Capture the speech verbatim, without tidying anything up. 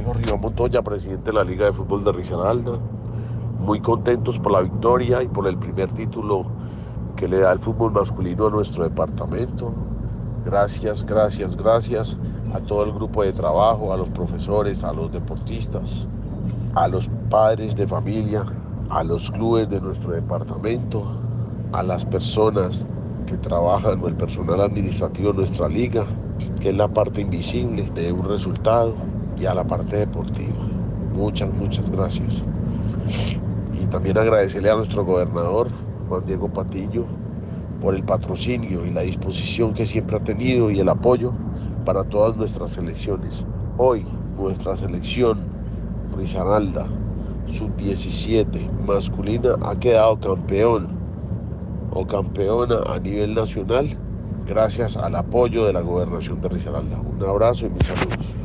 Diego Rivas Montoya, presidente de la Liga de Fútbol de Risaralda. Muy contentos por la victoria y por el primer título que le da el fútbol masculino a nuestro departamento. Gracias, gracias, gracias a todo el grupo de trabajo, a los profesores, a los deportistas, a los padres de familia, a los clubes de nuestro departamento, a las personas que trabajan o el personal administrativo de nuestra liga, que es la parte invisible de un resultado, y a la parte deportiva. Muchas, muchas gracias. Y también agradecerle a nuestro gobernador, Juan Diego Patiño, por el patrocinio y la disposición que siempre ha tenido y el apoyo para todas nuestras selecciones. Hoy nuestra selección Risaralda sub diecisiete masculina ha quedado campeón o campeona a nivel nacional gracias al apoyo de la gobernación de Risaralda. Un abrazo y mis saludos.